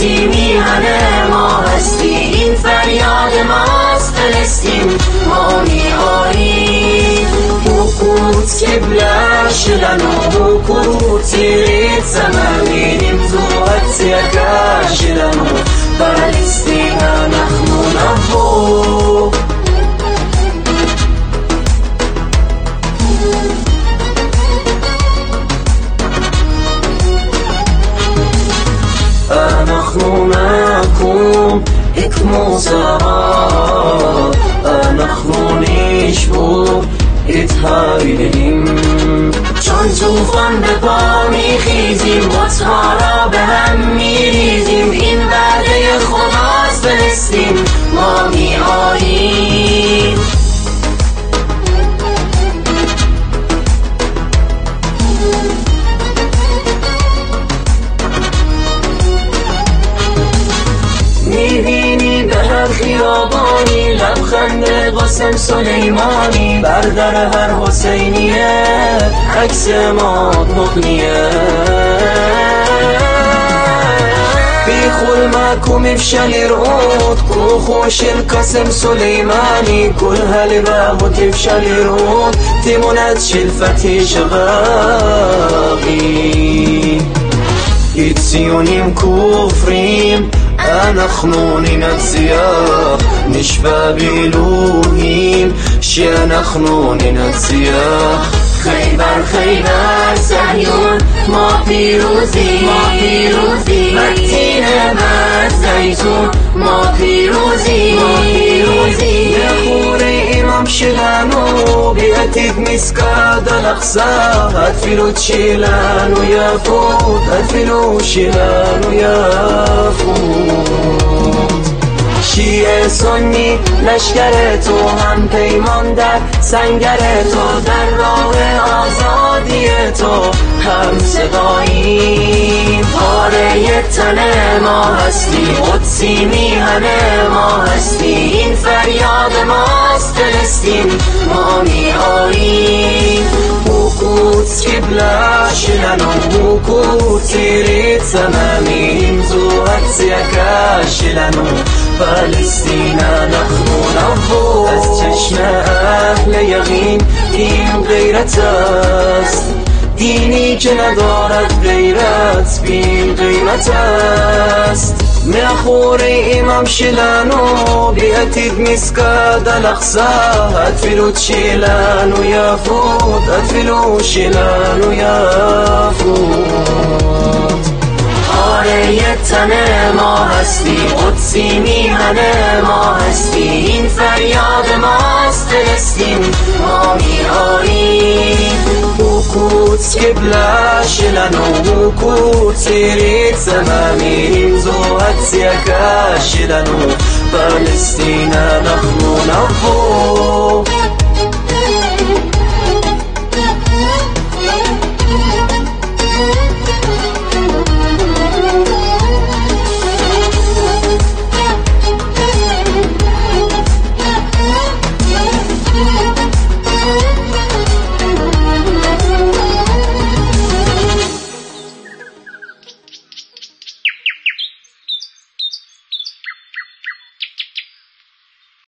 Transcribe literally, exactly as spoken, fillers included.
قدسی میهن ما هستی، این فریاد ماست فلسطین ما میآییم. وقوت قبلة شلנו وقوت צירית סמלים זו הצעקה שלנו, פלסטין אנחנו נבוא. אנחנו נקום כמו שרה, אנחנו נשבור את הערים. چون طوفان به پا میخیزیم، بت‌ها را به هم میریزیم، این وعده خداست فلسطین ما میآییم. میبینی به هر خیابانی لبخند قاسم سلیمانی، بر در هر حسینیه عکس ما مغنیه. بيخول معكم افشل رقود كو خوش القاسم سليماني، كل هالباب تفشل رقود تمونات شلفتي شغاغي. إتسيونيم كفريم אנחנו ננצח, נשבע באלוהים שאנחנו ננצח. חייבר חייבר ציון ما پیروزی ما پیروزی، متین زیتون ما پیروزی ما پیروزی. نخوره امام שלנו בעתיד מסגד אל-אקצא, התפילות שלנו יפות, התפילות שלנו יפות. شیعه سنی لشکر تو هم پیمان در سنگر تو، در راه آزادی تو هم صداییم. پاره تن ما هستی، قدسی میهن ما هستی، این فریاد ماست فلسطین ما میآییم. وقوت قبلة שלנו وقوت צירית סמלים זו הצעקה שלנו, פלסטין אנחנו נבוא. از چشم اهل یقین این غیرت است، دینی که ندارد غیرت بی غیرت است. מאחורי אמם שלנו בעתיד מסגד אל-אקצא, התפילות שלנו יפות, התפילות שלנו יפות. آره تن ما هستی، قدسی میهن ما هستی، این فریاد ماست فلسطین ما میآییم. وقوت قبلة שלנו وقوت צירית סמלים זו הצעקה שלנו, פלסטין אנחנו נבוא.